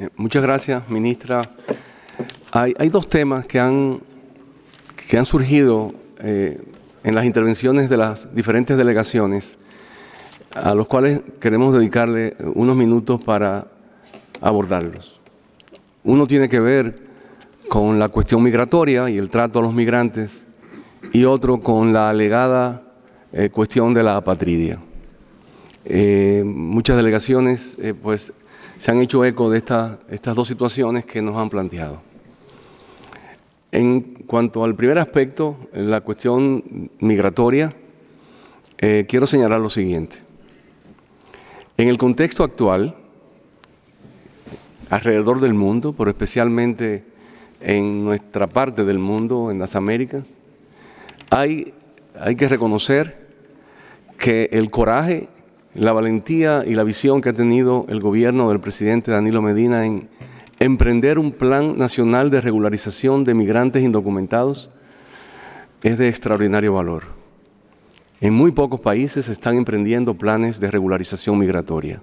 Muchas gracias, ministra. Hay dos temas que han surgido en las intervenciones de las diferentes delegaciones, a los cuales queremos dedicarle unos minutos para abordarlos. Uno tiene que ver con la cuestión migratoria y el trato a los migrantes, y otro con la alegada cuestión de la apatridia. Muchas delegaciones pues se han hecho eco de estas dos situaciones que nos han planteado. En cuanto al primer aspecto, la cuestión migratoria, quiero señalar lo siguiente. En el contexto actual, alrededor del mundo, pero especialmente en nuestra parte del mundo, en las Américas, hay que reconocer que el coraje, la valentía y la visión que ha tenido el gobierno del presidente Danilo Medina en emprender un plan nacional de regularización de migrantes indocumentados es de extraordinario valor. En muy pocos países se están emprendiendo planes de regularización migratoria.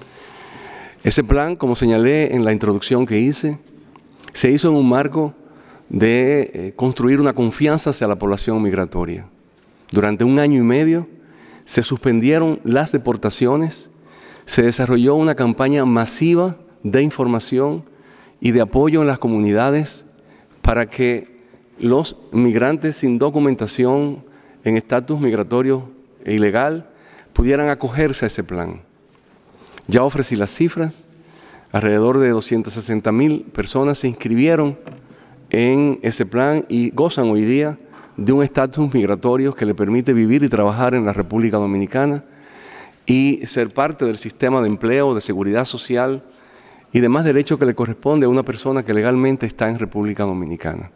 Ese plan, como señalé en la introducción que hice, se hizo en un marco de construir una confianza hacia la población migratoria. Durante 1 año y medio se suspendieron las deportaciones, se desarrolló una campaña masiva de información y de apoyo en las comunidades para que los migrantes sin documentación en estatus migratorio e ilegal pudieran acogerse a ese plan. Ya ofrecí las cifras, alrededor de 260,000 personas se inscribieron en ese plan y gozan hoy día de un estatus migratorio que le permite vivir y trabajar en la República Dominicana y ser parte del sistema de empleo, de seguridad social y demás derechos que le corresponde a una persona que legalmente está en República Dominicana.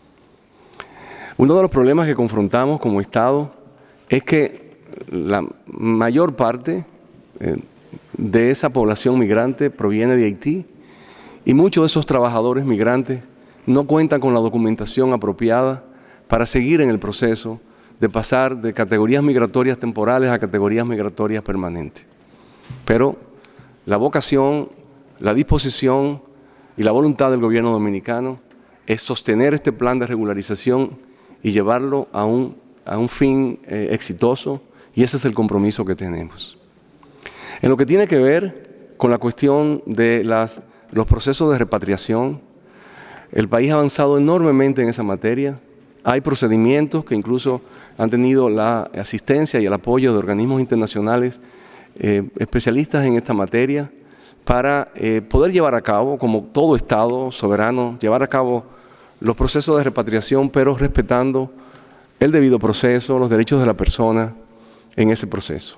Uno de los problemas que confrontamos como Estado es que la mayor parte de esa población migrante proviene de Haití y muchos de esos trabajadores migrantes no cuentan con la documentación apropiada para seguir en el proceso de pasar de categorías migratorias temporales a categorías migratorias permanentes. Pero la vocación, la disposición y la voluntad del gobierno dominicano es sostener este plan de regularización y llevarlo a un fin exitoso, y ese es el compromiso que tenemos. En lo que tiene que ver con la cuestión de los procesos de repatriación, el país ha avanzado enormemente en esa materia. Hay procedimientos que incluso han tenido la asistencia y el apoyo de organismos internacionales especialistas en esta materia para poder llevar a cabo, como todo Estado soberano, llevar a cabo los procesos de repatriación, pero respetando el debido proceso, los derechos de la persona en ese proceso.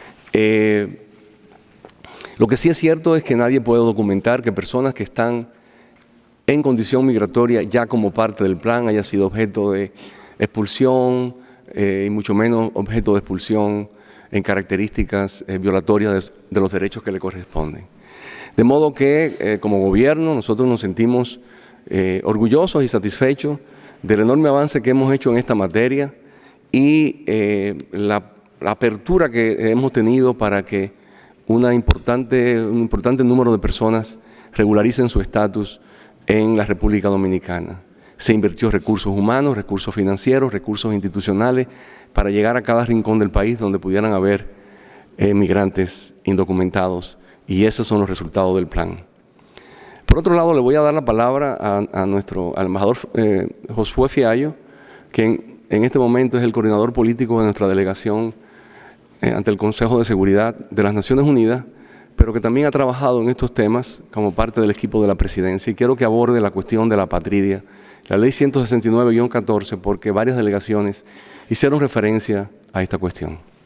Lo que sí es cierto es que nadie puede documentar que personas que están en condición migratoria ya como parte del plan haya sido objeto de expulsión y mucho menos objeto de expulsión en características violatorias de los derechos que le corresponden. De modo que como gobierno nosotros nos sentimos orgullosos y satisfechos del enorme avance que hemos hecho en esta materia y la apertura que hemos tenido para que un importante número de personas regularicen su estatus en la República Dominicana. Se invirtió recursos humanos, recursos financieros, recursos institucionales para llegar a cada rincón del país donde pudieran haber migrantes indocumentados, y esos son los resultados del plan. Por otro lado, le voy a dar la palabra al embajador Josué Fiallo, quien en este momento es el coordinador político de nuestra delegación ante el Consejo de Seguridad de las Naciones Unidas, pero que también ha trabajado en estos temas como parte del equipo de la presidencia, y quiero que aborde la cuestión de la apatridia, la ley 169-14, porque varias delegaciones hicieron referencia a esta cuestión.